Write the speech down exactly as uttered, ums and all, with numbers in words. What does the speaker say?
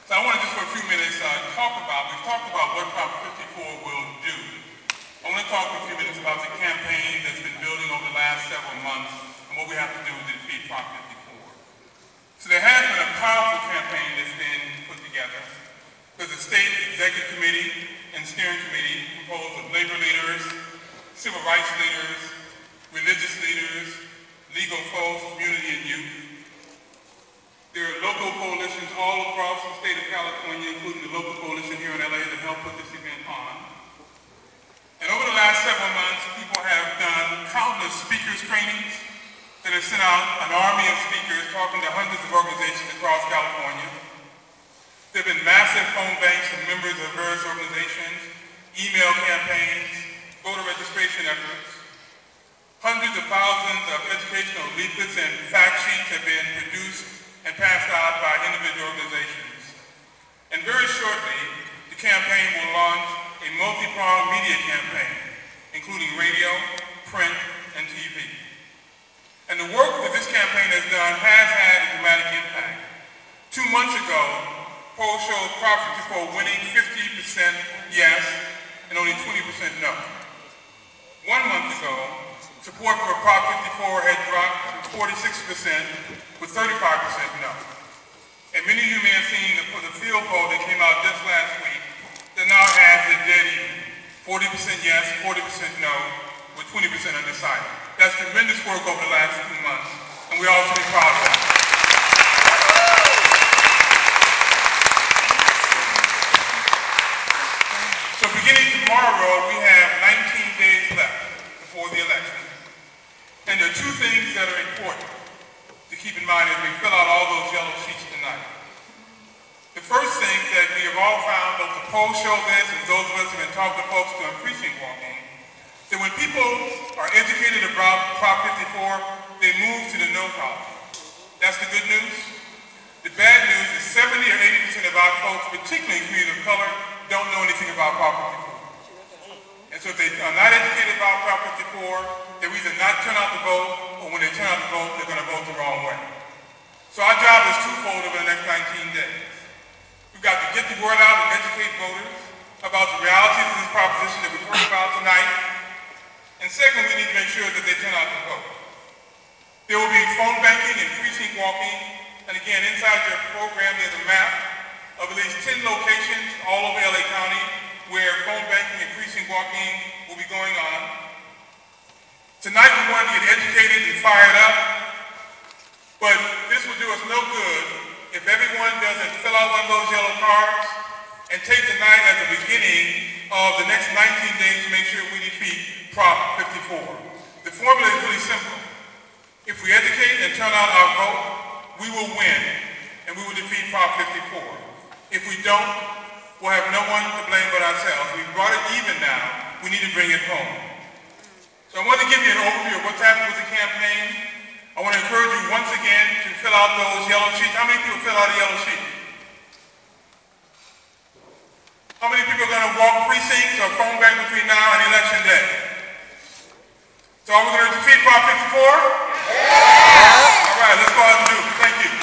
So I want to just for a few minutes uh, talk about, we've talked about what Prop fifty-four will do. I want to talk for a few minutes about the campaign that's been building over the last several months and what we have to do to defeat Prop fifty-four. So there has been a powerful campaign that's been put together. There's a state executive committee and steering committee composed of labor leaders, civil rights leaders, religious leaders, legal folks, community, and youth. There are local coalitions all across the state of California, including the local coalition here in L A that helped put this event on. And over the last several months, people have done countless speakers trainings that have sent out an army of speakers talking to hundreds of organizations across California. There have been massive phone banks of members of various organizations, email campaigns, voter registration efforts. Hundreds of thousands of educational leaflets and fact sheets have been produced and passed out by individual organizations. And very shortly, the campaign will launch a multi-pronged media campaign, including radio, print, and T V. And the work that this campaign has done has had a dramatic impact. Two months ago, polls showed Prop fifty-four winning fifty percent yes and only twenty percent no. One month ago, support for Prop fifty-four had dropped to forty-six percent with thirty-five percent no. And many of you may have seen the, the field poll that came out just last week that now has it dead even. forty percent yes, forty percent no, with twenty percent undecided. That's tremendous work over the last two months, and we all should be proud of that. So beginning tomorrow, we have nineteen days left before the election. And there are two things that are important to keep in mind as we fill out all those yellow sheets tonight. The first thing that we have all found, both the polls show this, and those of us who have been talking to folks doing precinct walking, that when people are educated about Prop fifty-four, they move to the no column. That's the good news. The bad news is seventy or eighty percent of our folks, particularly in communities of color, don't know anything about Prop fifty-four. And so if they are not educated about Prop fifty-four, they will either not turn out to vote, or when they turn out to vote, they're going to vote the wrong way. So our job is twofold over the next nineteen days. We've got to get the word out and educate voters about the realities of this proposition that we've heard about tonight. And second, we need to make sure that they turn out to vote. There will be phone banking and precinct walking. And again, inside your program, there's a map of at least ten locations all over L A County where phone banking and precinct walking will be going on. Tonight, we want to get educated and fired up. But this will do us no good if everyone doesn't fill out one of those yellow cards and take tonight as the beginning of the next nineteen days to make sure we defeat Prop fifty-four. The formula is really simple. If we educate and turn out our vote, we will win and we will defeat Prop fifty-four. If we don't, we'll have no one to blame but ourselves. We've brought it even now. We need to bring it home. So I want to give you an overview of what's happening with the campaign. I want to encourage you once again to fill out those yellow sheets. How many people fill out a yellow sheet? How many people are going to walk precincts or phone bank between now and election day? So are we going to defeat Prop fifty-four? Yeah. All right, let's go ahead and do it. Thank you.